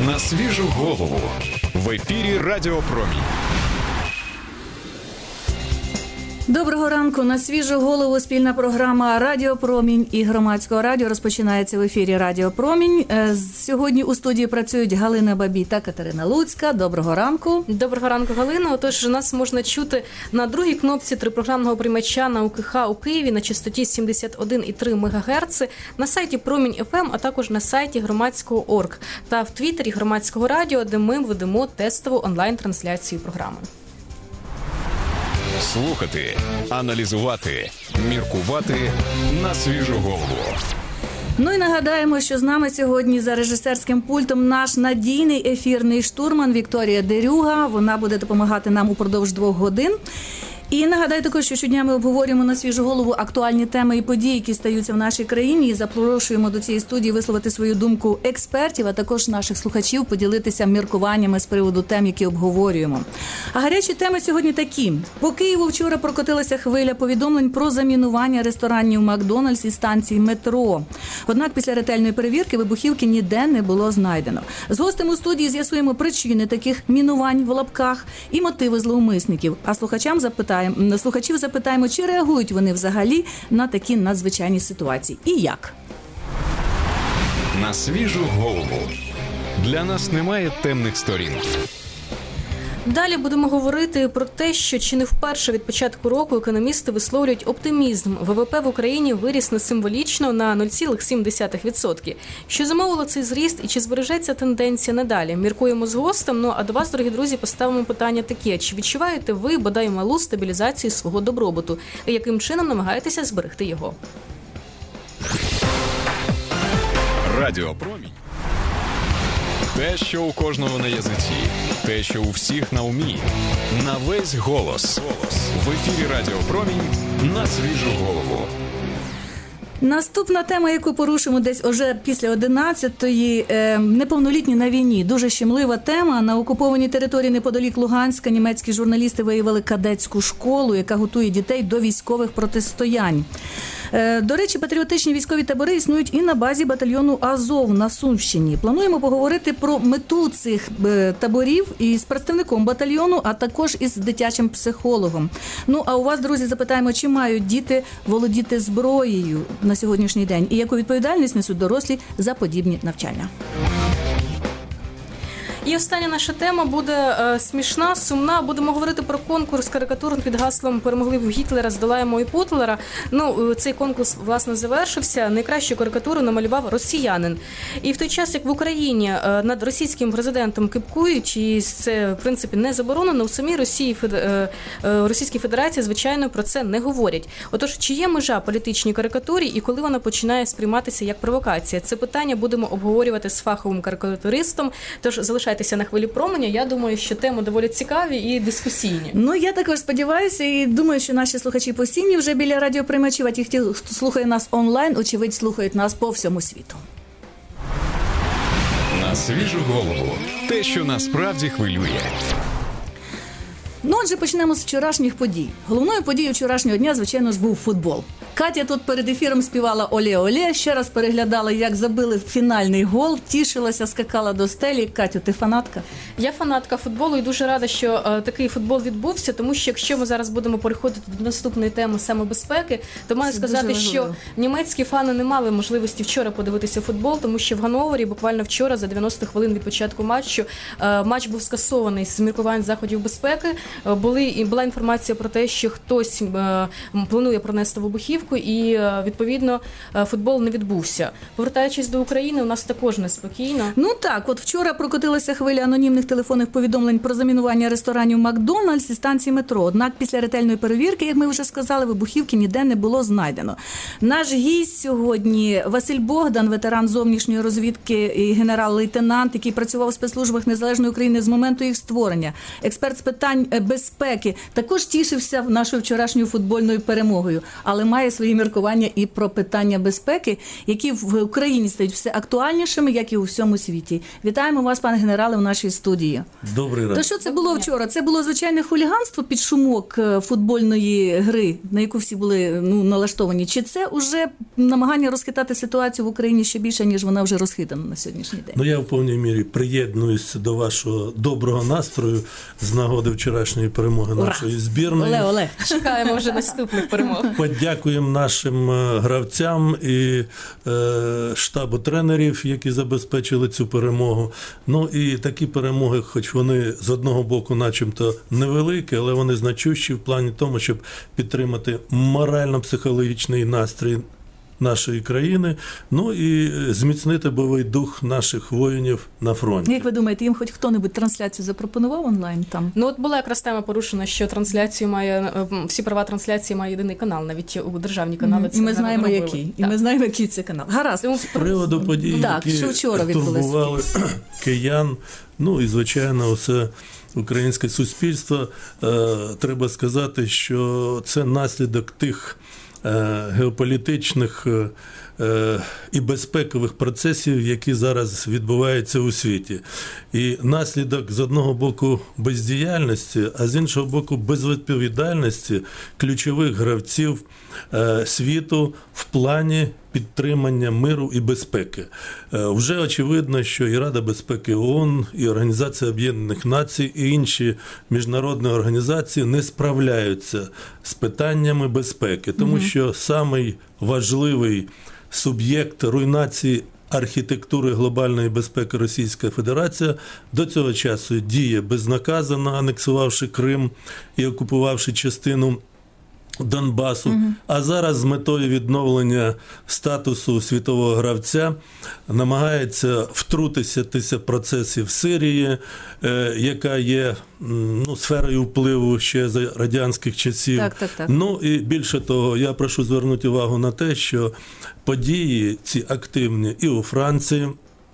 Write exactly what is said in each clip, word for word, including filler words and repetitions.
На свіжу голову. В ефірі Радіо Промінь. Доброго ранку. На свіжу голову спільна програма «Радіо Промінь» і Громадського радіо розпочинається в ефірі «Радіо Промінь». Сьогодні у студії працюють Галина Бабій та Катерина Луцька. Доброго ранку. Доброго ранку, Галина. Отож, нас можна чути на другій кнопці трипрограмного приймача на УКХ у Києві на частоті сімдесят один і три мегагерци, на сайті Промінь еф ем, а також на сайті громадського точка орг та в Твіттері Громадського радіо, де ми ведемо тестову онлайн-трансляцію програми. Слухати, аналізувати, міркувати на свіжу голову. Ну і нагадаємо, що з нами сьогодні за режисерським пультом наш надійний ефірний штурман Вікторія Дерюга. Вона буде допомагати нам упродовж двох годин. І нагадаю також, що щодня ми обговорюємо на свіжу голову актуальні теми і події, які стаються в нашій країні, і запрошуємо до цієї студії висловити свою думку експертів, а також наших слухачів поділитися міркуваннями з приводу тем, які обговорюємо. А гарячі теми сьогодні такі. По Києву вчора прокотилася хвиля повідомлень про замінування ресторанів «Макдональдс» і станцій метро. Однак після ретельної перевірки вибухівки ніде не було знайдено. З гостем у студії з'ясуємо причини таких мінувань в лапках і мотиви зловмисників. А слухачам запитаємо, Слухачів запитаємо, чи реагують вони взагалі на такі надзвичайні ситуації і як. На свіжу голову. Для нас немає темних сторін. Далі будемо говорити про те, що чи не вперше від початку року економісти висловлюють оптимізм. ВВП в Україні виріс не символічно на нуль цілих сім десятих відсотка. Що замовило цей зріст і чи збережеться тенденція надалі? Міркуємо з гостем. Ну а до вас, дорогі друзі, поставимо питання таке. Чи відчуваєте ви бодай малу стабілізацію свого добробуту? І яким чином намагаєтеся зберегти його? Радіо Промінь. Те, що у кожного на язиці, те, що у всіх на умі, на весь голос. В ефірі Радіо Промінь на свіжу голову. Наступна тема, яку порушимо десь уже після одинадцятої, е, неповнолітні на війні. Дуже щемлива тема. На окупованій території неподалік Луганська німецькі журналісти виявили кадетську школу, яка готує дітей до військових протистоянь. До речі, патріотичні військові табори існують і на базі батальйону «Азов» на Сумщині. Плануємо поговорити про мету цих таборів із представником батальйону, а також із дитячим психологом. Ну, а у вас, друзі, запитаємо, чи мають діти володіти зброєю на сьогоднішній день і яку відповідальність несуть дорослі за подібні навчання. І остання наша тема буде е, смішна, сумна. Будемо говорити про конкурс карикатур під гаслом «Перемогли в Гітлера, здолаємо і Путлера». Ну, цей конкурс, власне, завершився. Найкращу карикатуру намалював росіянин. І в той час, як в Україні е, над російським президентом кипкують, і це, в принципі, не заборонено, у самій Росії, е, е, Російській Федерації, звичайно, про це не говорять. Отож, чи є межа політичній карикатурі і коли вона починає сприйматися як провокація? Це питання будемо обговорювати з фаховим карикатуристом, тож залишайтеся на хвилі променя. Я думаю, що теми доволі цікаві і дискусійні. Ну, я також сподіваюся і думаю, що наші слухачі постійні вже біля радіоприймачів, а ті, хто слухає нас онлайн, очевидь, слухають нас по всьому світу. На свіжу голову. Те, що насправді хвилює. Ну, отже, почнемо з вчорашніх подій. Головною подією вчорашнього дня, звичайно ж, був футбол. Катя тут перед ефіром співала «Оле-оле», ще раз переглядала, як забили фінальний гол, тішилася, скакала до стелі. Катю, ти фанатка? Я фанатка футболу і дуже рада, що е, такий футбол відбувся, тому що якщо ми зараз будемо переходити до наступної теми саме безпеки, то маю Це сказати, що німецькі фани не мали можливості вчора подивитися футбол, тому що в Ганновері буквально вчора за дев'яносто хвилин від початку матчу е, матч був скасований з міркувань заходів безпеки. Е, були, і була інформація про те, що хтось е, планує пронести вибухівку, і, е, відповідно, е, футбол не відбувся. Повертаючись до України, у нас також неспокійно. Ну так, от вчора прокотилася хвиля анонімних телефонних повідомлень про замінування ресторанів «Макдональдс» і станції метро. Однак після ретельної перевірки, як ми вже сказали, вибухівки ніде не було знайдено. Наш гість сьогодні Василь Богдан, ветеран зовнішньої розвідки і генерал-лейтенант, який працював у спецслужбах Незалежної України з моменту їх створення. Експерт з питань безпеки. Також тішився нашою вчорашньою футбольною перемогою, але має свої міркування і про питання безпеки, які в Україні стають все актуальнішими, як і у всьому світі. Вітаємо вас, пане генерале, в нашій студії. Добрий ранок. То що це було вчора? Це було звичайне хуліганство під шумок футбольної гри, на яку всі були ну, налаштовані? Чи це вже намагання розхитати ситуацію в Україні ще більше, ніж вона вже розхитана на сьогоднішній день? Ну, я в повній мірі приєднуюсь до вашого доброго настрою з нагоди вчорашньої перемоги Ура! нашої збірної. Оле, Оле. Чекаємо вже наступних перемог. Подякуємо нашим е, гравцям і е, штабу тренерів, які забезпечили цю перемогу. Ну і такі перемоги, хоч вони з одного боку начебто невеликі, але вони значущі в плані тому, щоб підтримати морально-психологічний настрій нашої країни, ну і зміцнити бойовий дух наших воїнів на фронті. Як ви думаєте, їм хоч хто-небудь трансляцію запропонував онлайн там? Ну от була якраз тема порушена, що трансляцію має, всі права трансляції має єдиний канал, навіть у державні канали. І ми знаємо, робили. який. І Так. ми знаємо, який це канал. Гаразд. Тому З приводу подій, Так, що які вчора відбулося. турбували киян, ну і, звичайно, все українське суспільство, е, треба сказати, що це наслідок тих е, геополітичних е, е, і безпекових процесів, які зараз відбуваються у світі. І наслідок, з одного боку, бездіяльності, а з іншого боку, безвідповідальності ключових гравців е, світу в плані підтримання миру і безпеки. Е, вже очевидно, що і Рада безпеки ООН, і Організація Об'єднаних Націй, і інші міжнародні організації не справляються з питаннями безпеки, тому mm-hmm. що самий важливий суб'єкт руйнації архітектури глобальної безпеки Російська Федерація до цього часу діє безнаказано, анексувавши Крим і окупувавши частину Донбасу, угу. а зараз з метою відновлення статусу світового гравця намагається втрутитися в процеси в Сирії, е, яка є ну, сферою впливу ще за радянських часів. Так, так, так. Ну і більше того, я прошу звернути увагу на те, що події ці активні і у Франції,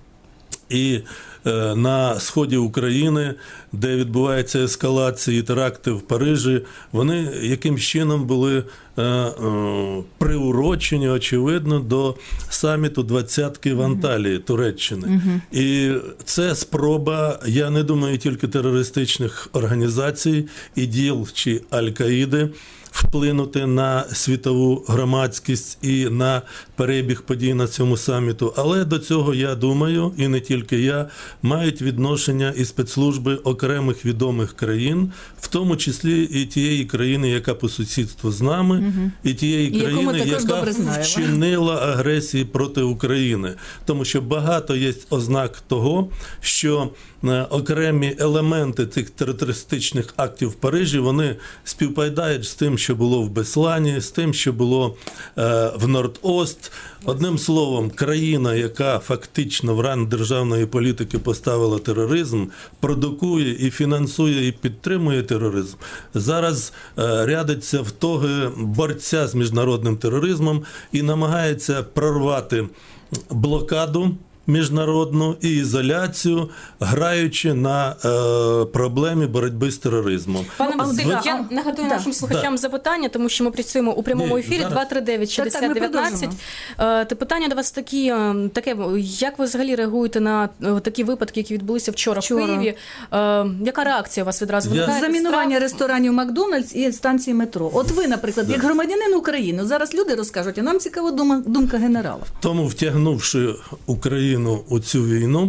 і е, на сході України, де відбувається ескалація і теракти в Парижі, вони якимсь чином були е, е, приурочені, очевидно, до саміту двадцятки в Анталії, Туреччини. Uh-huh. І це спроба, я не думаю, тільки терористичних організацій, іділ чи Аль-Каїди, вплинути на світову громадськість і на перебіг подій на цьому саміту. Але до цього, я думаю, і не тільки я, мають відношення і спецслужби окремих відомих країн, в тому числі і тієї країни, яка по сусідству з нами, угу. і тієї і країни, яка вчинила агресії проти України. Тому що багато є ознак того, що окремі елементи цих терористичних актів в Парижі, вони співпадають з тим, що було в Беслані, з тим, що було е, в Норд-Ост. Одним словом, країна, яка фактично в ранг державної політики поставила тероризм, продукує і фінансує і підтримує тероризм, зараз е, рядиться в тоги борця з міжнародним тероризмом і намагається прорвати блокаду міжнародну і ізоляцію, граючи на е, проблемі боротьби з тероризмом. Пане Василю, я нагадую да. нашим слухачам да. запитання, тому що ми працюємо у прямому ефірі два три дев'ять шістдесят дев'ятнадцять. Те питання до вас такі, таке, як ви взагалі реагуєте на такі випадки, які відбулися вчора, вчора. в Києві? Е, яка реакція у вас відразу виникає? Замінування ресторанів Макдональдс і станції метро. От ви, наприклад, да. як громадянин України, зараз люди розкажуть, а нам цікава думка генерала. Тому, втягнувши Україну у цю війну,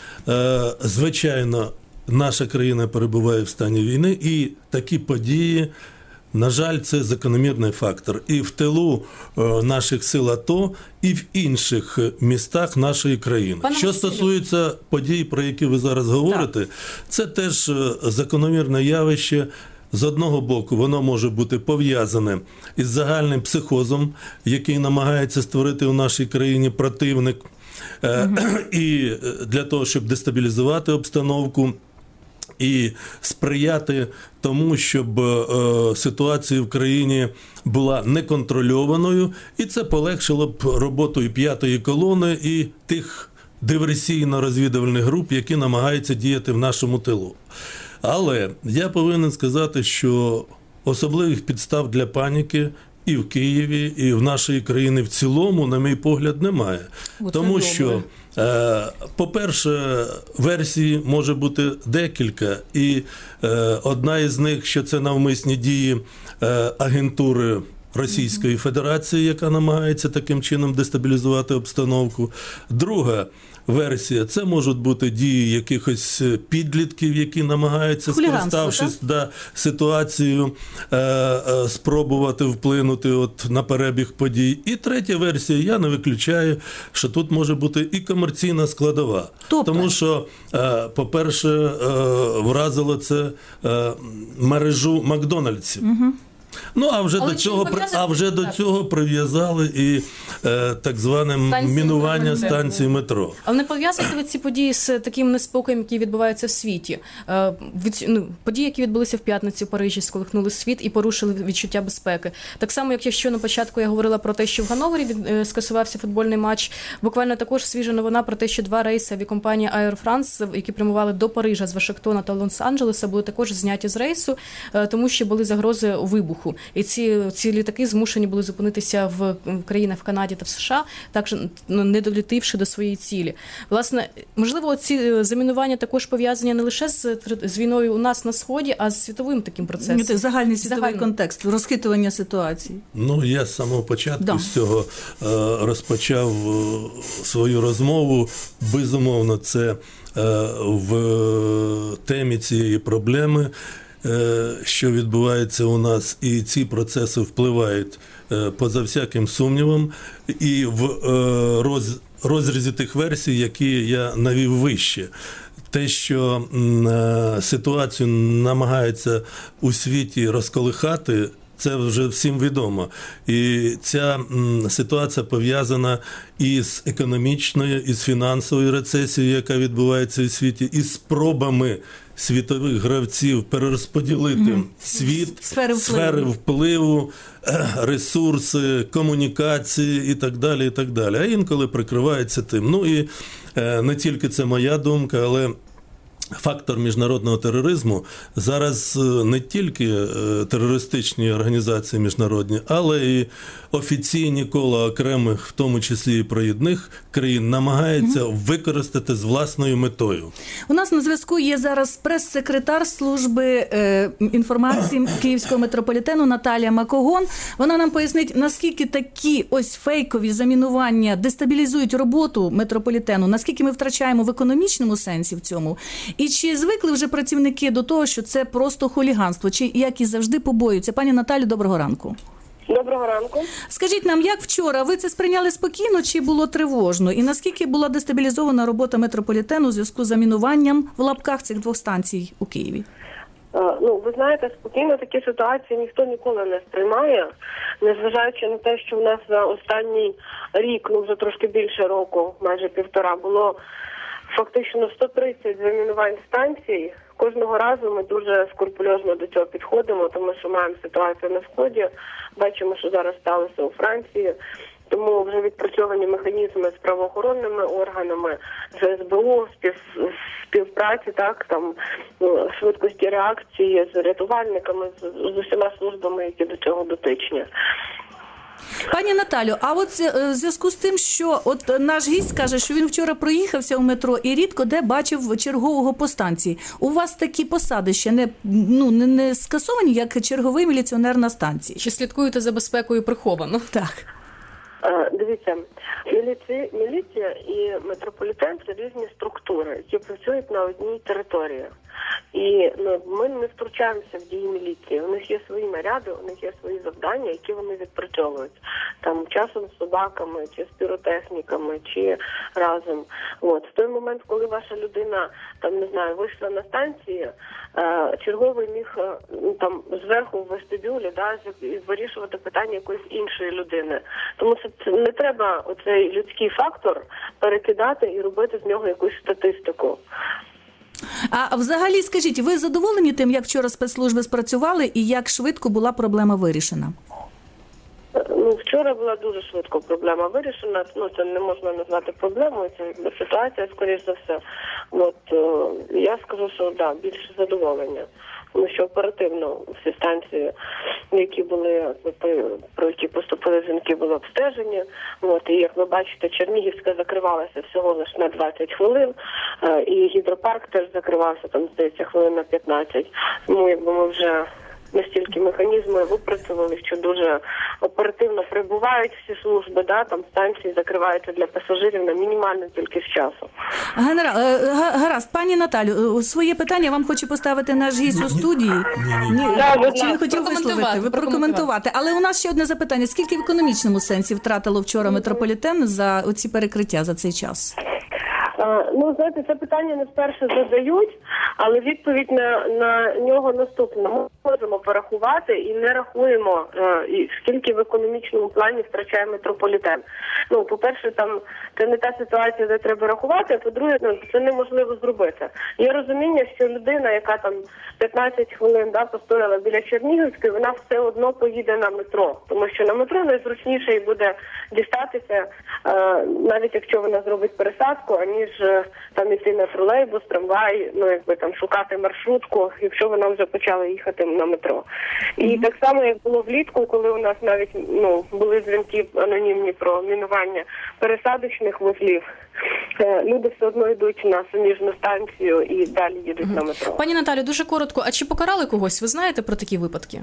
звичайно, наша країна перебуває в стані війни, і такі події, на жаль, це закономірний фактор. І в тилу наших сил АТО, і в інших містах нашої країни. Пане Що Василю. стосується подій, про які ви зараз говорите, так. це теж закономірне явище. З одного боку, воно може бути пов'язане із загальним психозом, який намагається створити у нашій країні противник, Uh-huh. і для того, щоб дестабілізувати обстановку і сприяти тому, щоб е, ситуація в країні була неконтрольованою, і це полегшило б роботу і п'ятої колони, і тих диверсійно-розвідувальних груп, які намагаються діяти в нашому тилу. Але я повинен сказати, що особливих підстав для паніки і в Києві, і в нашій країні в цілому, на мій погляд, немає. Оце Тому добре. що, е, по-перше, версій може бути декілька, і е, одна із них, що це навмисні дії е, агентури Російської Федерації, яка намагається таким чином дестабілізувати обстановку. Друга версія – це можуть бути дії якихось підлітків, які намагаються, скориставшись да, ситуацією, е, е, спробувати вплинути от на перебіг подій. І третя версія, я не виключаю, що тут може бути і комерційна складова. Тобто? Тому що, е, по-перше, е, вразило це е, мережу Макдональдсів. Угу. Ну, а вже, до цього, а вже до цього прив'язали і е, так зване станції мінування метро. станції метро. Але не пов'язуєте ви ці події з таким неспокоєм, який відбувається в світі? Е, від, ну, події, які відбулися в п'ятницю в Парижі, сколихнули світ і порушили відчуття безпеки. Так само, як якщо на початку я говорила про те, що в Ганновері від, е, скасувався футбольний матч, буквально також свіжа новина про те, що два рейси авіакомпанії Air France, які прямували до Парижа з Вашингтона та Лос-Анджелеса, були також зняті з рейсу, е, тому що були загрози вибуху. І ці, ці літаки змушені були зупинитися в країнах в Канаді та в США, також не долетівши до своєї цілі. Власне, можливо, ці замінування також пов'язані не лише з, з війною у нас на Сході, а з світовим таким процесом. Це загальний світовий Загальний. контекст, розхитування ситуації. Ну, я з самого початку да. з цього е, розпочав е, свою розмову. Безумовно, це е, в темі цієї проблеми, що відбувається у нас, і ці процеси впливають поза всяким сумнівом і в роз, розрізі тих версій, які я навів вище. Те, що ситуацію намагаються у світі розколихати, це вже всім відомо. І ця ситуація пов'язана і з економічною, і з фінансовою рецесією, яка відбувається у світі, і з спробами світових гравців перерозподілити mm-hmm. світ, сфери впливу. сфери впливу, ресурси, комунікації і так далі, і так далі. А інколи прикривається тим. Ну і не тільки це моя думка, але фактор міжнародного тероризму зараз не тільки терористичні організації міжнародні, але і офіційні кола окремих, в тому числі і провідних країн, намагаються mm-hmm. використати з власною метою. У нас на зв'язку є зараз прес-секретар служби е, інформації Київського метрополітену Наталія Макогон. Вона нам пояснить, наскільки такі ось фейкові замінування дестабілізують роботу метрополітену, наскільки ми втрачаємо в економічному сенсі в цьому. І чи звикли вже працівники до того, що це просто хуліганство, чи, як і завжди, побоюються? Пані Наталю, доброго ранку. Доброго ранку. Скажіть нам, як вчора, ви це сприйняли спокійно чи було тривожно? І наскільки була дестабілізована робота метрополітену у зв'язку з замінуванням в лапках цих двох станцій у Києві? Ну, ви знаєте, спокійно такі ситуації ніхто ніколи не сприймає, незважаючи на те, що в нас за останній рік, ну вже трошки більше року, майже півтора, було фактично сто тридцять замінувань станцій. Кожного разу ми дуже скрупульозно до цього підходимо, тому що маємо ситуацію на Сході, бачимо, що зараз сталося у Франції, тому вже відпрацьовані механізми з правоохоронними органами, з ес бе у, спів, співпраці, так, там, швидкості реакції з рятувальниками, з, з усіма службами, які до цього дотичні. Пані Наталю, а от в зв'язку з тим, що от наш гість каже, що він вчора проїхався у метро і рідко де бачив чергового по станції. У вас такі посади ще не, ну, не, не скасовані, як черговий міліціонер на станції? Чи слідкуєте за безпекою приховано? Так. Дивіться, міліція, міліція і метрополітен – це різні структури, які працюють на одній території. І ну, ми не втручаємося в дії міліції. У них є свої наряди, у них є свої завдання, які вони відпрацьовують. Там часом з собаками, чи з піротехніками, чи разом. От. В той момент, коли ваша людина, там, не знаю, вийшла на станції, е, черговий міг е, там зверху в вестибюлі, да, вирішувати питання якоїсь іншої людини. Тому що це не треба оцей людський фактор перекидати і робити з нього якусь статистику. А взагалі, скажіть, ви задоволені тим, як вчора спецслужби спрацювали і як швидко була проблема вирішена? Ну, вчора була дуже швидко проблема вирішена. Ну, це не можна назвати проблемою, це ситуація, скоріш за все. От, я скажу, що да, більше задоволення. тому що оперативно всі станції, які були, про які поступили дзвінки, були обстежені. От, і як ви бачите, Чернігівська закривалася всього лише на двадцять хвилин, і гідропарк теж закривався, там, здається, хвилин на п'ятнадцять. Тому якби ми вже настільки механізми випрацювали, що дуже оперативно прибувають всі служби, да, там станції закриваються для пасажирів на мінімальну кількість часу. Генерал, гаразд, пані Наталю, своє питання вам хоче поставити наш гість у студії. Ні, Ні, Да, чи він хотів висловити? Ви прокоментувати. Але у нас ще одне запитання. Скільки в економічному сенсі втратило вчора метрополітен за оці перекриття за цей час? Ну, знаєте, це питання не вперше задають, але відповідь на, на нього наступна. Ми можемо порахувати і не рахуємо, е, і скільки в економічному плані втрачає метрополітен. Ну, по-перше, там це не та ситуація, де треба рахувати, а по-друге, ну, це неможливо зробити. Є розуміння, що людина, яка там п'ятнадцять хвилин да, постояла біля Чернігівської, вона все одно поїде на метро, тому що на метро найзручніше їй буде дістатися, е, навіть якщо вона зробить пересадку, аніж е, там іти на тролейбус, трамвай, ну якби там шукати маршрутку, якщо вона вже почала їхати на метро. І mm-hmm. так само, як було влітку, коли у нас навіть ну були дзвінки анонімні про мінування пересадочних вузлів, люди все одно йдуть на суміжну станцію і далі їдуть mm-hmm. на метро. Пані Наталю, дуже коротко, а чи покарали когось? Ви знаєте про такі випадки?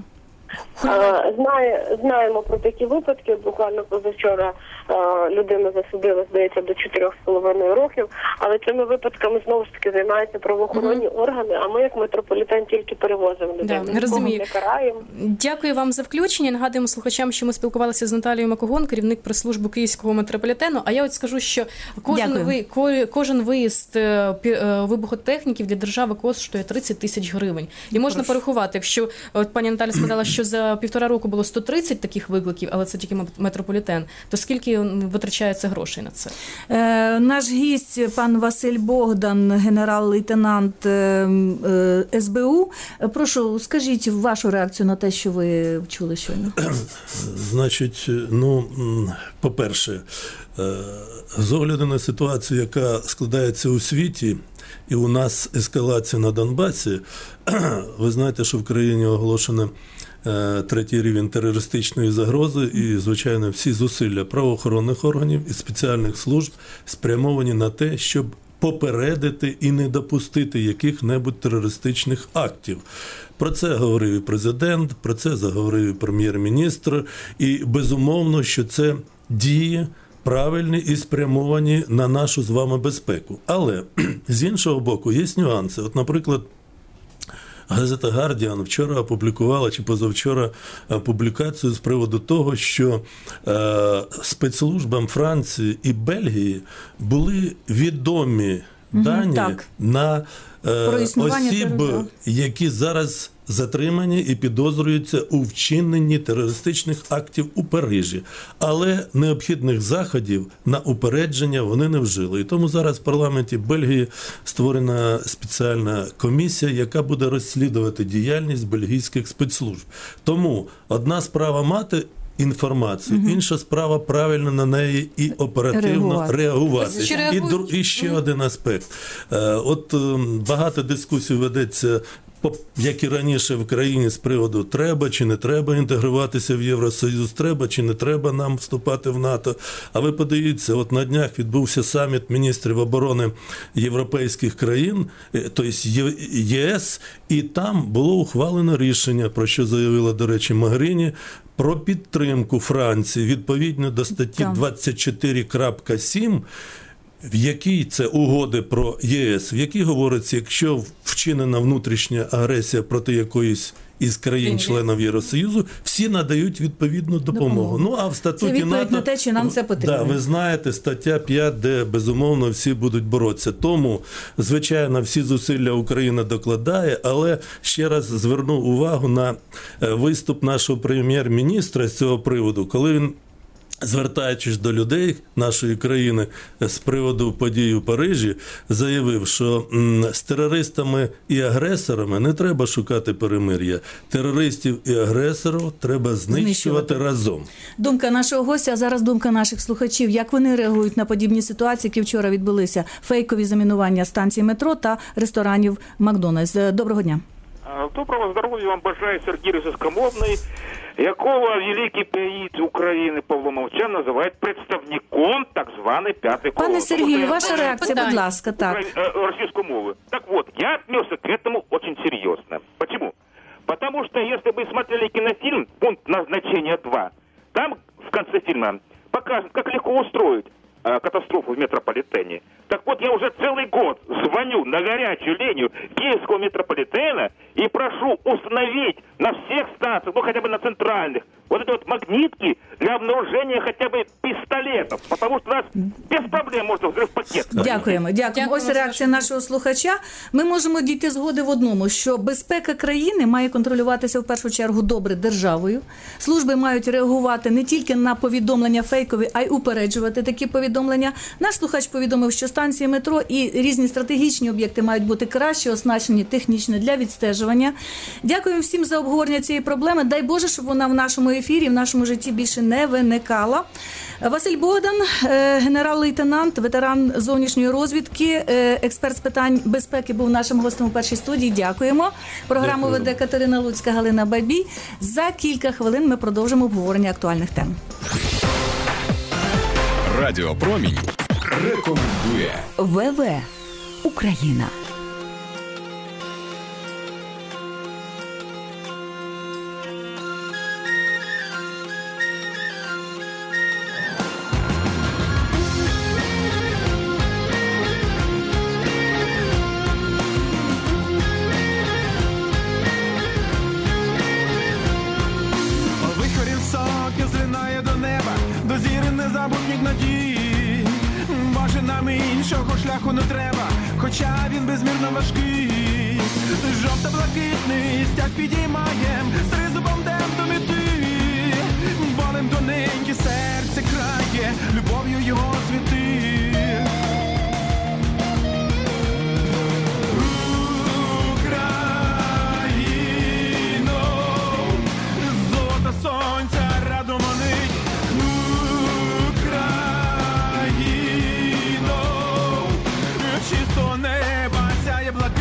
А, знає, знаємо про такі випадки. Буквально позавчора а, людина засудила, здається, до чотирьох з половиною років, але цими випадками знову ж таки займаються правоохоронні mm-hmm. органи, а ми як метрополітен тільки перевозимо людей. Да, розумію. Не караємо. Дякую вам за включення. Нагадуємо слухачам, що ми спілкувалися з Наталією Макогон, керівник прес-служби Київського метрополітену. А я от скажу, що кожен, ви, кожен виїзд вибухотехніків для держави коштує тридцять тисяч гривень. І можна Прошу. порахувати, якщо от пані Наталя сказала, що за півтора року було сто тридцять таких викликів, але це тільки метрополітен, то скільки витрачається грошей на це? Е, наш гість, пан Василь Богдан, генерал-лейтенант е, е, ес бе у. Прошу, скажіть вашу реакцію на те, що ви чули щойно. Значить, ну, по-перше, з огляду на ситуацію, яка складається у світі, і у нас ескалація на Донбасі, ви знаєте, що в країні оголошено третій рівень терористичної загрози і, звичайно, всі зусилля правоохоронних органів і спеціальних служб спрямовані на те, щоб попередити і не допустити яких-небудь терористичних актів. Про це говорив і президент, про це заговорив і прем'єр-міністр, і безумовно, що це дії правильні і спрямовані на нашу з вами безпеку. Але, з іншого боку, є нюанси. От, наприклад, газета «Гардіан» вчора опублікувала, чи позавчора, публікацію з приводу того, що е, спецслужбам Франції і Бельгії були відомі угу, дані так. на е, осіб, терору. які зараз затримані і підозрюються у вчиненні терористичних актів у Парижі. Але необхідних заходів на упередження вони не вжили. І тому зараз в парламенті Бельгії створена спеціальна комісія, яка буде розслідувати діяльність бельгійських спецслужб. Тому одна справа мати інформацію, угу. інша справа правильно на неї і оперативно реагувати. реагувати. І, і ще один аспект. От багато дискусій ведеться, як і раніше в країні, з приводу треба чи не треба інтегруватися в Євросоюз, треба чи не треба нам вступати в НАТО. А ви подивіться, от на днях відбувся саміт міністрів оборони європейських країн, тобто є ес, і там було ухвалено рішення, про що заявила, до речі, Могеріні, про підтримку Франції відповідно до статті двадцять чотири крапка сім, в якій це угоди про є ес, в якій говориться, якщо вчинена внутрішня агресія проти якоїсь із країн-членів Євросоюзу, всі надають відповідну допомогу. допомогу. Ну, а в статуті це відповідь НАТО, на те, що нам це потрібно. Да, ви знаєте, стаття п'ять, де, безумовно, всі будуть боротися. Тому, звичайно, всі зусилля Україна докладає, але ще раз зверну увагу на виступ нашого прем'єр-міністра з цього приводу, коли він, звертаючись до людей нашої країни з приводу подій у Парижі, заявив, що з терористами і агресорами не треба шукати перемир'я. Терористів і агресорів треба знищувати, знищувати разом. Думка нашого гостя, а зараз думка наших слухачів. Як вони реагують на подібні ситуації, які вчора відбулися? Фейкові замінування станцій метро та ресторанів Макдональдс. Доброго дня. Доброго здоров'я вам бажає Сергій Ризискомовний, якого великий поет України Павло Мовчан називає представником так званої п'ятої колони. Пане Сергію, ваша реакція, будь ласка, так. Российской мовы. Так вот, я отнесся к этому очень серьезно. Почему? Потому что если вы смотрели кинофильм «Пункт назначения два», там в конце фильма покажут, как легко устроить э, катастрофу в метрополитене. Так вот, я уже целый год звоню на горячую линию киевского метрополитена и прошу установить на всех станциях, ну хотя бы на центральных, вот эти вот магнитки для обнаружения хотя бы пистолетов. Потому что у нас без проблем можна взрыв пакет. Дякуємо. Дякуємо. Ось реакція нашого слухача. Ми можемо дійти згоди в одному, що безпека країни має контролюватися в першу чергу добре державою. Служби мають реагувати не тільки на повідомлення фейкові, а й упереджувати такі повідомлення. Наш слухач повідомив, що станції метро і різні стратегічні об'єкти мають бути краще оснащені технічно для відстежування. Дякуємо всім за обговорення цієї проблеми. Дай Боже, щоб вона в нашому ефірі, в нашому житті більше не виникала. Василь Богдан, генерал-лейтенант, ветеран зовнішньої розвідки, експерт з питань безпеки, був нашим гостем у першій студії. Дякуємо. Програму Дякую. веде Катерина Луцька, Галина Бабій. За кілька хвилин ми продовжимо обговорення актуальних тем. Радіо Промінь рекомендує. ВВ Україна. Вихорів сокіл злинає до неба, до зіри незабутніх надій. Боже, нам іншого шляху не треба, хоча він безмірно важкий. Жовто-блакитний стяг підіймаєм, з тризубом дем до мети. Болем доненьки серце крає, любов'ю його світи. Україно, золота сонця радо манить. Україно, чисто неба сяє блакить.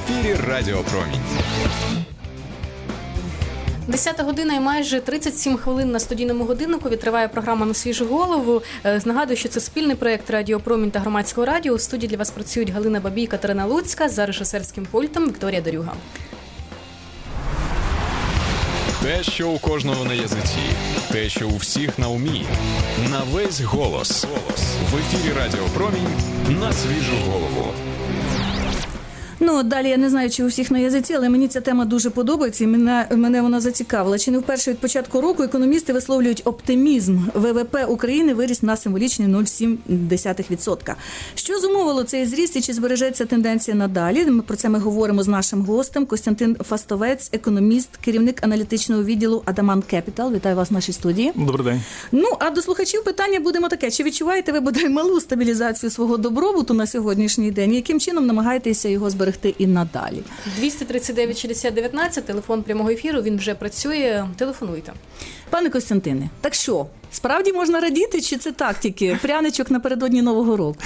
ефірі Радіо Промінь. Десята година і майже тридцять сім хвилин на студійному годиннику відтриває програма «На свіжу голову». Нагадую, що це спільний проєкт Радіо Промінь та Громадського радіо. У студії для вас працюють Галина Бабій, Катерина Луцька, за режисерським пультом Вікторія Дерюга. Те, що у кожного на язиці, те, що у всіх на умі, на весь голос. В ефірі Радіо Промінь «На свіжу голову». Ну, далі я не знаю, чи у всіх на язиці, але мені ця тема дуже подобається і мене, мене вона зацікавила. Чи не вперше від початку року економісти висловлюють оптимізм. ВВП України виріс на символічні нуль цілих сім десятих відсотка. Що зумовило цей зріст і чи збережеться тенденція надалі? Ми про це ми говоримо з нашим гостем. Костянтин Фастовець, економіст, керівник аналітичного відділу Адаман Кепітал. Вітаю вас в нашій студії. Добрий день. Ну, а до слухачів питання будемо таке. Чи відчуваєте ви бодай малу стабілізацію свого добробуту на сьогоднішній день? Яким чином намагаєтеся його зберегти і надалі? двісті тридцять дев'ять шістдесят дев'ятнадцять, телефон прямого ефіру, він вже працює. Телефонуйте. Пане Костянтине, так що, справді можна радіти, чи це так тільки пряничок напередодні Нового року?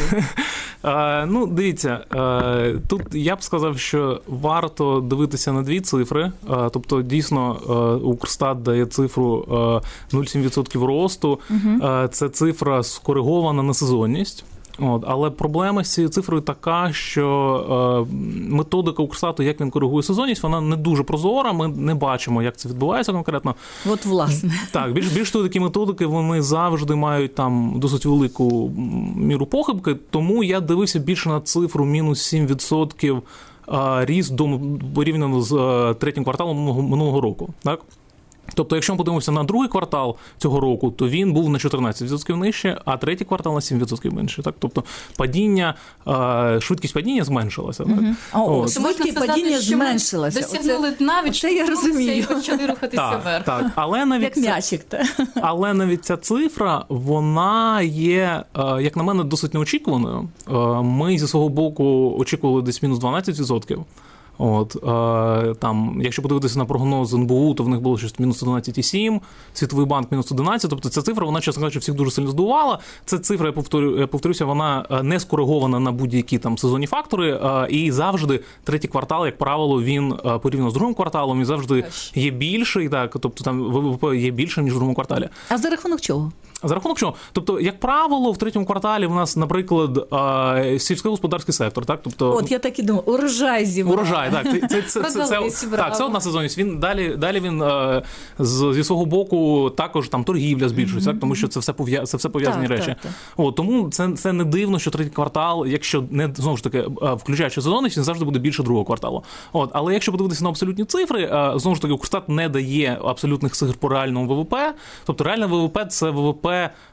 Е, ну, дивіться, е, тут я б сказав, що варто дивитися на дві цифри. Е, тобто, дійсно, е, Укрстат дає цифру е, нуль цілих сім десятих відсотка росту. Угу. Е, це цифра скоригована на сезонність. От, але проблема з цією цифрою така, що е, методика Укрстату, як він коригує сезонність, вона не дуже прозора, ми не бачимо, як це відбувається конкретно. От, власне. Так, більш, більш того, такі методики, вони завжди мають там досить велику міру похибки, тому я дивився більше на цифру мінус сім відсотків е, ріст до, порівняно з е, третім кварталом минулого, минулого року, так? Тобто, якщо ми подивимося на другий квартал цього року, то він був на чотирнадцять відсотків нижче, а третій квартал на сім відсотків менше. Так? Тобто, падіння, швидкість падіння зменшилася. Так? Угу. Швидкість падіння зменшилася. Досягнули дна, відчувалися і почали рухатися вверх. Так, але навіть як м'ячик. Але навіть ця цифра, вона є, як на мене, досить неочікуваною. Ми зі свого боку очікували десь мінус дванадцять відсотків. От, е, там, якщо подивитися на прогноз ен бе у, то в них було щось мінус одинадцять цілих сім, Світовий банк мінус одинадцять, тобто ця цифра, вона, чесно кажучи, всіх дуже сильно здивувала. Ця цифра, я повторю, я повторюся, вона не скоригована на будь-які там сезонні фактори, е, і завжди третій квартал, як правило, він е, порівняно з другим кварталом, він завжди є більший, так, тобто там ВВП є більше, ніж в другому кварталі. А за рахунок чого? За рахунок чого? Тобто, як правило, в третьому кварталі в нас, наприклад, сільськогосподарський сектор, так? Тобто, от я так і думаю, урожай зібрали. Урожай, так. Це, це, це, це, це, так, це одна сезонність. Він, далі, далі він з, зі свого боку також там торгівля збільшується, mm-hmm. так? Тому що це все, пов'я, це все пов'язані так, речі. Так, так. От, тому це, це не дивно, що третій квартал, якщо не, знову ж таки, включаючи сезонність, він завжди буде більше другого кварталу. От, але якщо подивитися на абсолютні цифри, знову ж таки, Укрстат не дає абсолютних цифр по реальному ВВП. Тобто реальне ВВП – це ВВП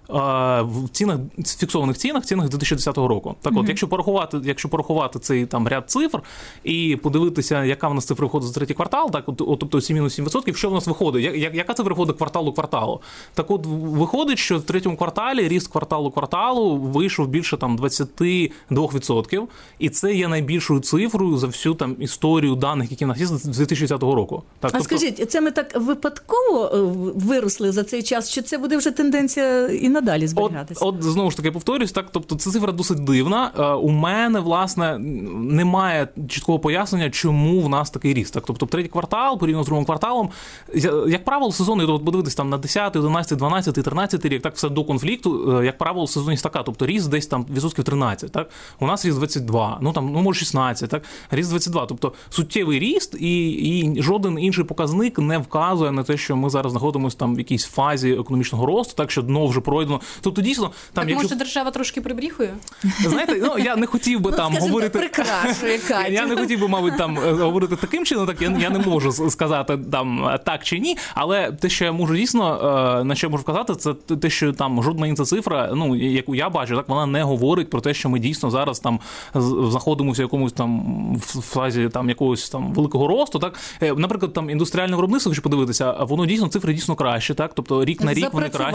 в цінах, фіксованих цінах, цінах дві тисячі десятого року. Так от, mm-hmm. якщо порахувати, якщо порахувати цей там ряд цифр і подивитися, яка в нас цифра виходить за третій квартал, так, от, тобто сім мінус сім відсотків, що в нас виходить? Я, яка цифра виходить квартал до кварталу? Так от, виходить, що в третьому кварталі ріст кварталу кварталу вийшов більше там двадцять два відсотки, і це є найбільшою цифрою за всю там історію даних, які в нас є з дві тисячі десятого року. Так, а тобто... скажіть, це ми так випадково виросли за цей час, чи це буде вже тенденція і надалі зберігатися? От, от знову ж таки повторюсь, так, тобто ця цифра досить дивна. У мене, власне, немає чіткого пояснення, чому в нас такий ріст. Так, тобто третій квартал, порівняно з другим кварталом, як правило, сезонний, то подивитись там на десятий, одинадцятий, дванадцятий, тринадцятий рік, так, все до конфлікту, як правило, сезонність така, тобто ріст десь там відсотків тринадцять, так? У нас ріст двадцять два, ну там, ну може шістнадцять, так? Ріст двадцять два, тобто суттєвий ріст і, і жоден інший показник не вказує на те, що ми зараз знаходимося там в якійсь фазі економічного росту, так, що дно вже пройдено. Тобто дійсно, там, так, якщо... може, держава трошки прибріхує? Знаєте, ну, я не хотів би ну, там скажімо, говорити... прикрашує, Катя. Я не хотів би, мабуть, там говорити таким чином, так, я, я не можу сказати там так чи ні, але те, що я можу дійсно, на що я можу вказати, це те, що там жодна інша цифра, ну, яку я бачу, так, вона не говорить про те, що ми дійсно зараз там знаходимося в якомусь там в фазі там якогось там великого росту, так. Наприклад, там індустріальне виробництво, якщо подивитися, воно дійсно, цифри дійсно краще, так, тобто рік на рік вони краще.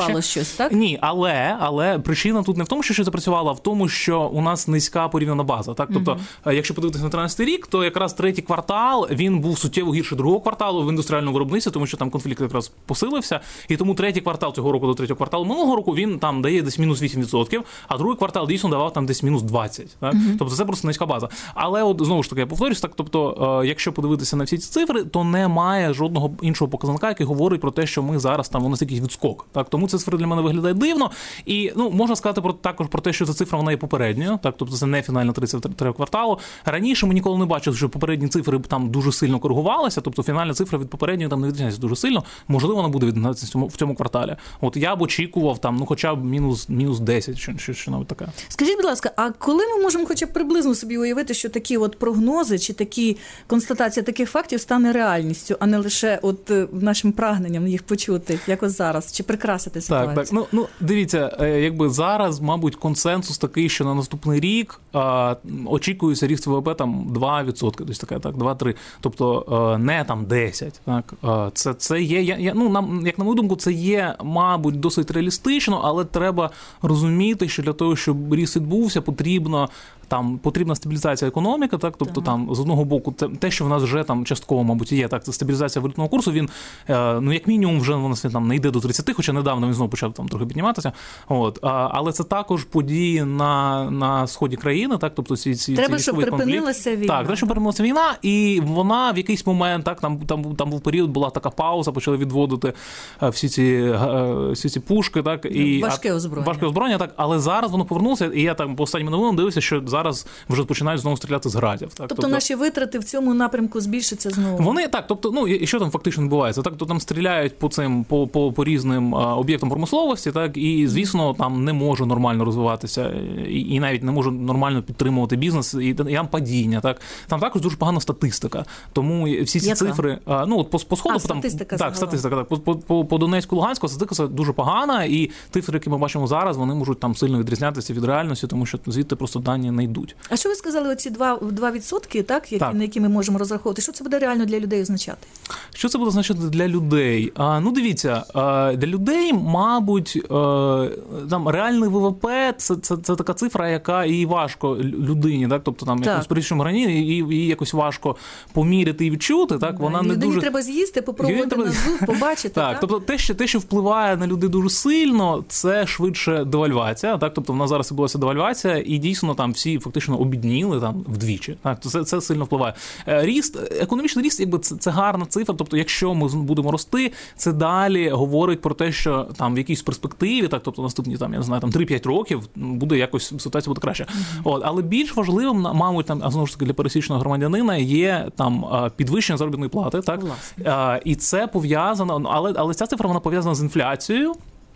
щось, так? Ні, але, але причина тут не в тому, що щось запрацювало, а в тому, що у нас низька порівняна база. Так? Тобто, угу. якщо подивитися на тринадцятий рік, то якраз третій квартал, він був суттєво гірше другого кварталу в індустріальному виробництві, тому що там конфлікт якраз посилився, і тому третій квартал цього року до третього кварталу минулого року, він там дає десь мінус вісім відсотків, а другий квартал дійсно давав там десь мінус двадцять. Так? Угу. Тобто це просто низька база. Але от знову ж таки, я повторюсь, так, тобто, е, якщо подивитися на всі ці цифри, то немає жодного іншого показника, який говорить про те, що ми зараз там у нас якийсь відскок. Так? Тому ця цифра для мене виглядає дивно. І ну, можна сказати про, також про те, що ця цифра вона є попередньою, так? Тобто це не фінальна тридцятого кварталу. Раніше ми ніколи не бачили, що попередні цифри там дуже сильно коригувалися, тобто фінальна цифра від попередньої там не відрізняється дуже сильно. Можливо, вона буде відрізнятися в цьому, в цьому кварталі. От я б очікував там, ну хоча б мінус, мінус десять, що, що, що навіть таке. Скажіть, будь ласка, а коли ми можемо хоча б приблизно собі уявити, що такі от прогнози чи такі констатація таких фактів стане реальністю, а не лише от нашим прагненням їх почути, як ось зараз, чи прикрасити ситуацію? Так, так. Ну, ну, дивіться, якби зараз, мабуть, консенсус такий, що на наступний рік а, очікується ріст ВВП там два відсотки, десь таке, так, два-три. Тобто а, не там десять. Так. А, це, це є, я, я, ну, нам, як на мою думку, це є, мабуть, досить реалістично, але треба розуміти, що для того, щоб ріст відбувся, потрібно там потрібна стабілізація економіки, так, тобто так. там з одного боку те, те, що в нас вже там частково, мабуть, є, так, це стабілізація валютного курсу, він, е, ну, як мінімум, вже у нас там не йде до тридцяти, хоча недавно він знову почав там трохи підніматися. От, а, але це також події на, на сході країни, так, тобто ці, ці, треба, ці щоб припинилася війна. Так, треба, щоб припинилася війна, і вона в якийсь момент, так, там, там, там був період, була така пауза, почали відводити всі ці, всі ці пушки, так, і важке озброєння. Важке озброєння, так, але зараз воно повернулося, і я там по останнім новинам дивився, що зараз вже починають знову стріляти з градів. Так? Тобто, тобто наші витрати в цьому напрямку збільшаться знову? Вони так, тобто, ну і що там фактично відбувається? Так, то там стріляють по цим по, по, по різним а, об'єктам промисловості, так, і звісно, там не може нормально розвиватися, і, і навіть не може нормально підтримувати бізнес, і, і там падіння. Так, там також дуже погана статистика. Тому всі ці Яка? цифри, а, ну от по, по сходу, а, там статистика так, статистика, так, по, по, по Донецьку, Луганську статистика дуже погана, і цифри, які ми бачимо зараз, вони можуть там сильно відрізнятися від реальності, тому що звідти просто дані не йдуть. А що ви сказали, оці два відсотки, так, які, так. на які ми можемо розраховувати? Що це буде реально для людей означати? Що це буде означати для людей? А, ну, дивіться, а, для людей, мабуть, а, там реальний ВВП це, це, це така цифра, яка їй важко людині, так, тобто там якось перечому грані, її, її якось важко поміряти і відчути, так, вона не людині дуже... треба з'їсти, попробувати треба... на зуб, побачити, так? Так, тобто те, що, те, що впливає на людей дуже сильно, це швидше девальвація, так, тобто в нас зараз відбулася девальвація, і дійсно там всі фактично обідніли там вдвічі, так, то це, це сильно впливає. Ріст, економічний ріст, якби це, це гарна цифра, тобто якщо ми будемо рости, це далі говорить про те, що там в якійсь перспективі, так, тобто наступні там, я не знаю, там три-п'ять років буде якось ситуація буде краще. Mm-hmm. От, але більш важливим, мабуть, там, а знову ж таки для пересічного громадянина є там підвищення заробітної плати, так? А, і це пов'язано, але, але ця цифра вона пов'язана з інфляцією.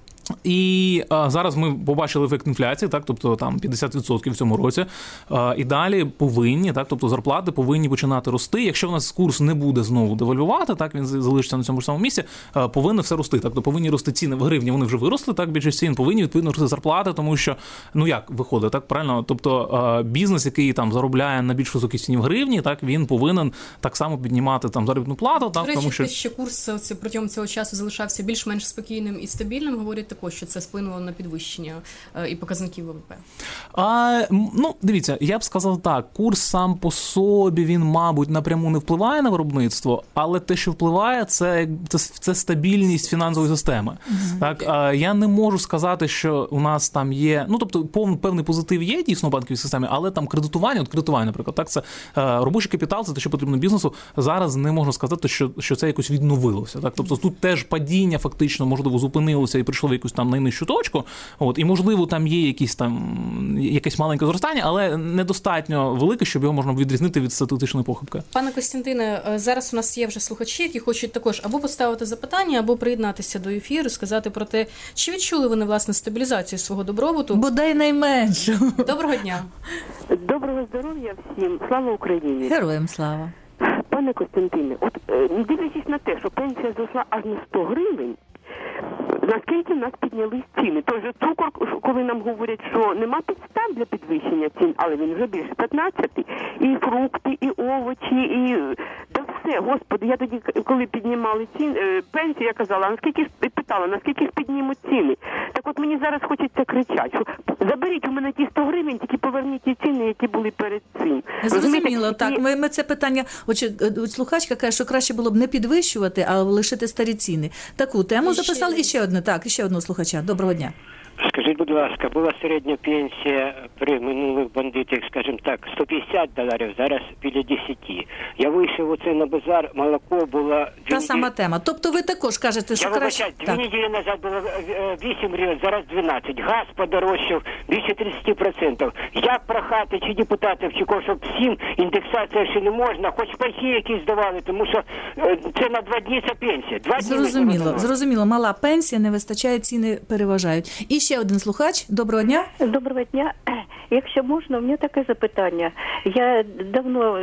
І а, зараз ми побачили ефект інфляції, так, тобто там п'ятдесят відсотків в цьому році, а, і далі повинні, так, тобто зарплати повинні починати рости. Якщо в нас курс не буде знову девальвувати, так, він залишиться на цьому ж самому місці, а, повинно все рости, так, тобто повинні рости ціни в гривні, вони вже виросли, так, більшість цін, повинні відповідно рости зарплати, тому що, ну як виходить, так, правильно, тобто а, бізнес, який там заробляє на більш високій ціні в гривні, так, він повинен так само піднімати там заробітну плату, так, речі, тому що... те, що курс протягом цього часу залишався більш-менш спокійним і стабільним, говорять також, що це вплинуло на підвищення і показників ВВП? А, ну, дивіться, я б сказав так, курс сам по собі, він, мабуть, напряму не впливає на виробництво, але те, що впливає, це, це, це стабільність фінансової системи. Mm-hmm. Так, а, я не можу сказати, що у нас там є, ну, тобто, повний, певний позитив є дійсно в банківській системі, але там кредитування, от кредитування, наприклад, так, це а, робочий капітал, це те, що потрібно бізнесу, зараз не можна сказати, що, що це якось відновилося. Так, тобто, тут теж падіння фактично, можливо, зупинилося і прийшло в якусь там найнижчу точку, от, і, можливо, там є якісь там, якесь маленьке зростання, але недостатньо велике, щоб його можна відрізнити від статистичної похибки. Пане Костянтине, зараз у нас є вже слухачі, які хочуть також або поставити запитання, або приєднатися до ефіру, сказати про те, чи відчули вони, власне, стабілізацію свого добробуту. Бодай найменшу. Доброго дня. Доброго здоров'я всім. Слава Україні. Героям слава. Пане Костянтине, от не дивлячись на те, що пенсія зросла аж на сто гривень, наскільки в нас піднялись ціни? Той же цукор, коли нам говорять, що нема підстав для підвищення цін, але він вже більше п'ятнадцяти. І фрукти, і овочі, і та все. це, господи, я тоді, коли піднімали ціни, пенсії, я казала, а наскільки ж, питала, наскільки ж піднімуть ціни? Так от мені зараз хочеться кричати, що заберіть у мене ті сто гривень, тільки поверніть ті ціни, які були перед цим. Зрозуміло, так. Ми, ми це питання, отже, слухачка каже, що краще було б не підвищувати, а лишити старі ціни. Таку тему записали. І ще одне, так, і ще одного слухача. Доброго дня. Скажіть, будь ласка, була середня пенсія при минулих бандитах, скажімо так, сто п'ятдесят доларів, зараз біля десять. Я вийшов оце на базар, молоко було... Та сама тема. Тобто ви також кажете, що я краще... Я вибачаю, дві неділі назад було вісім гривень, зараз дванадцять. Газ подорожчав більше тридцять відсотків. Як прохати чи депутатів, чи кого, щоб всім індексація ще не можна, хоч пайки якісь давали, тому що це на два дні ця пенсія. Два зрозуміло, зрозуміло. Мала пенсія, не вистачає, ціни переважають. І ще один слухач. Доброго дня. Доброго дня. Якщо можна, у мене таке запитання. Я давно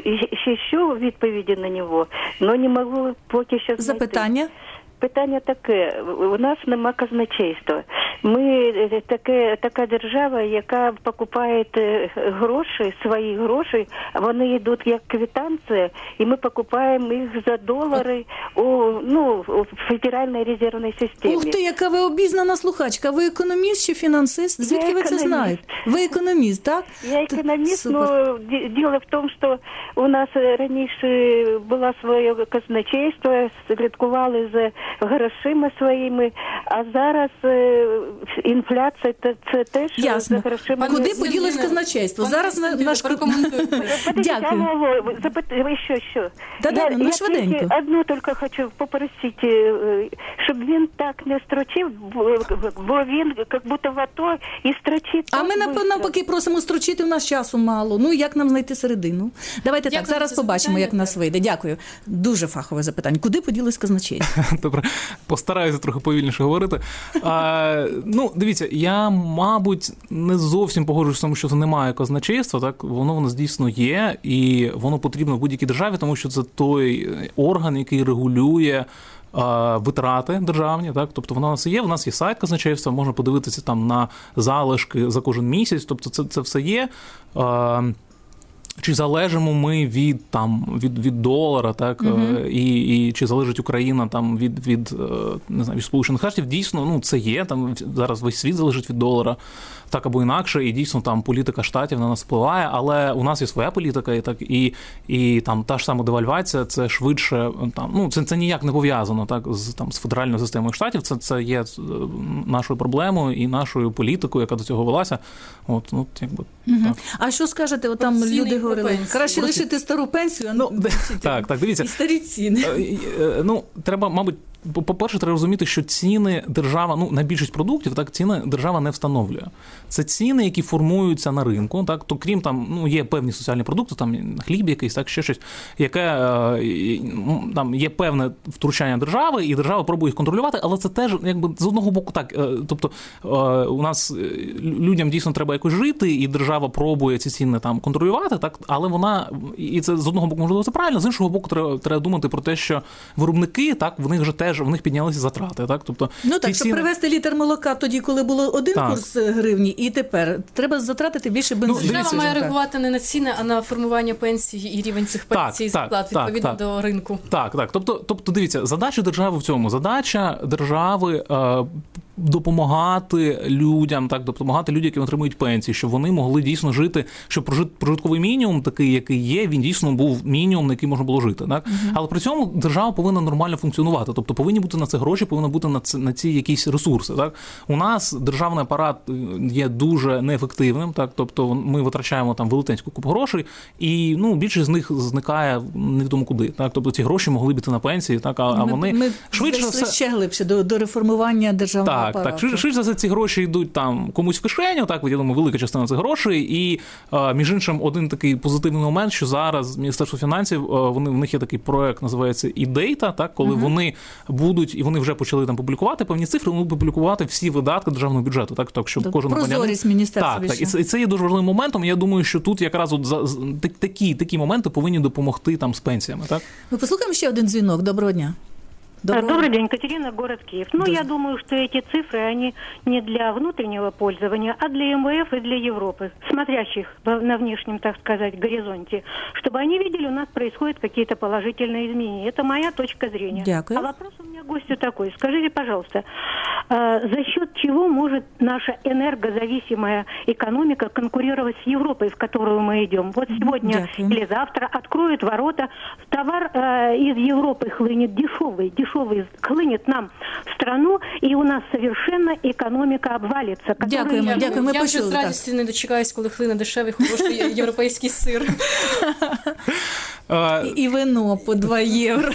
ищу відповіді на нього, але не можу поки що знайти. Запитання? Питання таке. У нас нема казначейства. Ми таке, така держава, яка покупає гроші, свої гроші, вони йдуть як квитанція, і ми покупаємо їх за долари у, ну, у Федеральній резервній системі. Ух ти, яка ви обізнана слухачка. Ви економіст чи фінансист? Звідки я ви економіст. це знаєте? Ви економіст, так? Я економіст, але діло в тому, що у нас раніше було своє казначейство, слідкували за грошима своїми, а зараз е, інфляція – це теж за грошима. Куди поділось казначейство? Зараз на, наш... Дякую. Ви що, що? Да, да, я ну, я швиденько. тільки одну тільки хочу попросити, щоб він так не строчив, бо він як будто в АТО і строчить. А ми навпаки просимо строчити, в нас часу мало. Ну, як нам знайти середину? Давайте Дякую так, зараз побачимо, запитання. як нас вийде. Дякую. Дуже фахове запитання. Куди поділось казначейство? Добре, постараюся трохи повільніше говорити. А, ну, дивіться, я, мабуть, не зовсім погоджуюсь з тому, що це немає казначейства, так, воно в нас дійсно є, і воно потрібно в будь-якій державі, тому що це той орган, який регулює а, витрати державні, так, тобто воно у нас є, в нас є сайт казначейства, можна подивитися там на залишки за кожен місяць, тобто це, це все є. А, чи залежимо ми від там від, від долара, так uh-huh. і, і чи залежить Україна там від від не знаю, від Сполучених Штатів? Дійсно, ну це є. Там зараз весь світ залежить від долара, так або інакше, і дійсно там політика штатів на нас впливає. Але у нас є своя політика, і так і, і там та ж сама девальвація, це швидше там. Ну це це ніяк не пов'язано так з там з федеральною системою штатів. Це це є нашою проблемою і нашою політикою, яка до цього велася. От ну якби uh-huh. так. А що скажете? От там люди говорили, краще лишити стару пенсію, а ну, так, так, дивіться. І старі ціни. Ну, треба, мабуть, по-перше, треба розуміти, що ціни держава, ну, на більшість продуктів, так, ціни держава не встановлює. Це ціни, які формуються на ринку, так, то крім там, ну, є певні соціальні продукти, там хліб якийсь, так, ще щось, яке, там, є певне втручання держави, і держава пробує їх контролювати, але це теж, якби, з одного боку так, тобто, у нас людям дійсно треба якось жити, і держава пробує ці ціни там контролювати, так, але вона, і це з одного боку, можливо, це правильно, з іншого боку, треба, треба думати про те, що виробники, так, в них же теж, в них піднялися затрати, так, тобто... Ну так, щоб ціни... привезти літр молока тоді, коли було один так. курс гривні, і тепер треба затратити більше бензину. Ну, держава має реагувати не на ціни, а на формування пенсії і рівень цих пенсій і зарплат відповідно так, до ринку. Так, так, тобто, тобто, дивіться, задача держави в цьому, задача держави е, допомагати людям, так, допомагати людям, які отримують пенсії, щоб вони могли дійсно жити, щоб прожитковий мінімум такий, який є, він дійсно був мінімум, на який можна було жити, так? Uh-huh. Але при цьому держава повинна нормально функціонувати, тобто повинні бути на це гроші, повинні бути на ці, на ці якісь ресурси, так? У нас державний апарат є дуже неефективним, так? Тобто ми витрачаємо там велетенську купу грошей, і, ну, більшість з них зникає невідомо куди, так? Тобто ці гроші могли б іти на пенсії, так? А, а вони ми швидше все... ще глибше до, до реформування державного так, апарату. Так, швидше за все ці гроші йдуть там комусь в кишеню, так, виділимо велика частина цих грошей, і, а, між іншим, один такий позитивний момент, що зараз Міністерство фінансів, а, вони, в них є такий проект, називається «І-Дейта», так, коли uh-huh. вони будуть, і вони вже почали там публікувати певні цифри, вони будуть публікувати всі видатки державного бюджету, так, так щоб кожен прозорість міністерства. Так, так, і це, і це є дуже важливим моментом, я думаю, що тут якраз от за, такі, такі моменти повинні допомогти там з пенсіями, так? Ми послухаємо ще один дзвінок. Доброго дня. Доброго. Добрый день, Катерина, город Киев. Ну, я думаю, что эти цифры, они не для внутреннего пользования, а для эм вэ эф и для Европы, смотрящих на внешнем, так сказать, горизонте, чтобы они видели, у нас происходят какие-то положительные изменения. Это моя точка зрения. Дякую. А вопрос у меня к гостю такой. Скажите, пожалуйста, за счет чего может наша энергозависимая экономика конкурировать с Европой, в которую мы идем? Вот сегодня Дякую. Или завтра откроют ворота, товар из Европы хлынет дешевый, дешевый хлынет нам в страну, и у нас совершенно экономика обвалится. Дякуємо, Я, дякую, ми я вже почули. з радістю не дочекаюсь, коли хлине дешевий, хороший європейський сир. І, і вино по два євро.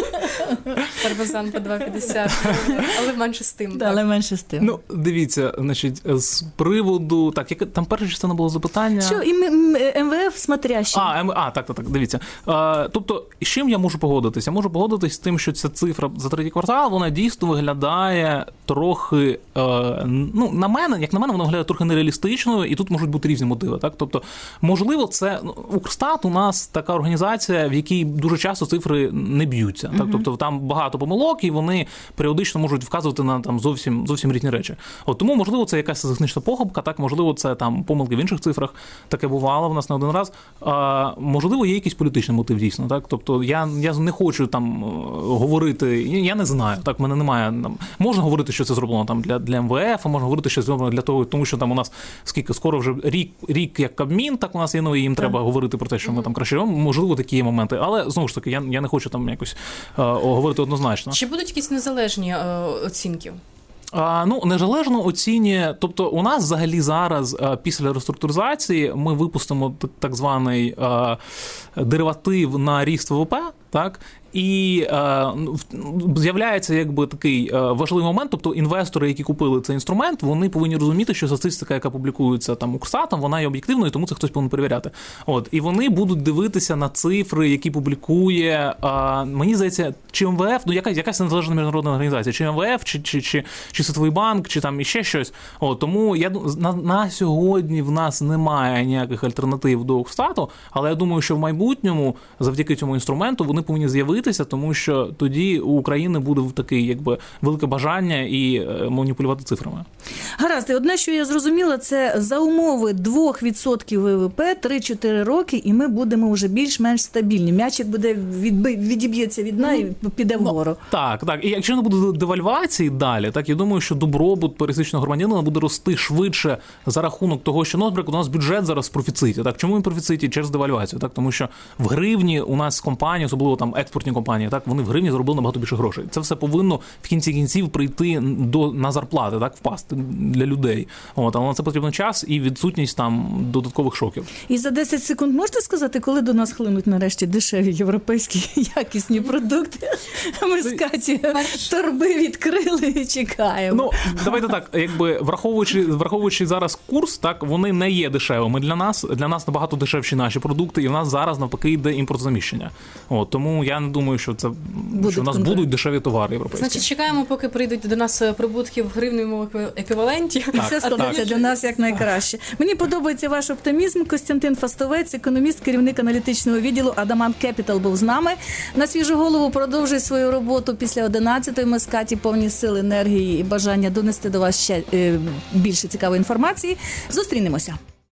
Пармезан по два п'ятдесят, але менше з тим. Да, але менше з тим. Ну, дивіться, значить, з приводу... Так, яке там перша частина було запитання? Що, і ем вэ еф смотрящий. А, ем, а, так, так, так, дивіться. А, тобто, з чим я можу погодитися? Я можу погодитись з тим, що ця цифра за третій квартал, вона дійсно виглядає трохи, е, ну, на мене, як на мене, вона виглядає трохи нереалістичною, і тут можуть бути різні мотиви, так? Тобто, можливо, це... Ну, Укрстат у нас така організація, в якій дуже часто цифри не б'ються, так? Mm-hmm. Тобто, там багато помилок, і вони періодично можуть вказувати на там зовсім, зовсім різні речі. От тому, можливо, це якась технічна похибка, так? Можливо, це там помилки в інших цифрах, таке бувало в нас не один раз. А, можливо, є якийсь політичний мотив, дійсно, так? Тобто, я, я не хочу там говорити, я не знаю, так, в мене немає, там, можна говорити, що це зроблено там для, для ем вэ еф, а можна говорити, що це зроблено для того, тому що там у нас, скільки, скоро вже рік, рік як Кабмін, так у нас є, ну, і їм треба говорити про те, що ми там краще робимо, можливо, такі є моменти, але, знову ж таки, я, я не хочу там якось е, говорити однозначно. Чи будуть якісь незалежні е, оцінки? А, ну, незалежно оцінює, тобто у нас взагалі зараз а, після реструктуризації ми випустимо так, так званий а, дериватив на ріст ВВП, так, і е, з'являється якби такий е, важливий момент, тобто інвестори, які купили цей інструмент, вони повинні розуміти, що статистика, яка публікується там Укрстатом, вона є об'єктивною, тому це хтось повинен перевіряти. От, і вони будуть дивитися на цифри, які публікує, е, мені здається, чи ем вэ еф, ну якась, якась незалежна міжнародна організація, чи ем вэ еф, чи, чи, чи, чи Світовий банк, чи там іще щось. От, тому я, на, на сьогодні в нас немає ніяких альтернатив до Укрстату, але я думаю, що в майбутньому, завдяки цьому інструменту, вони повинні з'явитися, тому що тоді у України буде таке, якби, велике бажання і маніпулювати цифрами. Гаразд, і одне, що я зрозуміла, це за умови два відсотки ВВП, три-чотири роки, і ми будемо вже більш-менш стабільні. М'ячик буде відби... відіб'ється від дна і піде вгору. Ну, так, так. І якщо не буде девальвації далі, так, я думаю, що добробут пересічного громадянина буде рости швидше за рахунок того, що, наприклад, у нас бюджет зараз в профіциті. Так, чому він в профіциті? Через девальвацію, так? Тому що в гривні у нас компанії, особливо там експортні компанії, так, вони в гривні заробили набагато більше грошей. Це все повинно в кінці кінців прийти до на зарплати, так, впасти для людей. От, але на це потрібен час і відсутність там додаткових шоків. І за десять секунд можете сказати, коли до нас хлинуть нарешті дешеві європейські якісні продукти? Ми з Каті торби відкрили і чекаємо. Ну, давайте так, якби враховуючи, враховуючи зараз курс, так, вони не є дешевими для нас. Для нас набагато дешевші наші продукти, і в нас зараз навпаки йде імпортозаміщення. От, тому я не думаю, що це Будуть що у нас конкурс. будуть дешеві товари європейські. Значить, чекаємо, поки прийдуть до нас прибутки в гривневому еквіваленті. І все складеться для нас як найкраще. Мені подобається ваш оптимізм. Костянтин Фастовець, економіст, керівник аналітичного відділу Адамант Кепітал був з нами. На свіжу голову продовжує свою роботу після одинадцятої. Ми з Каті повні сили, енергії і бажання донести до вас ще е, більше цікавої інформації. Зустрінемося.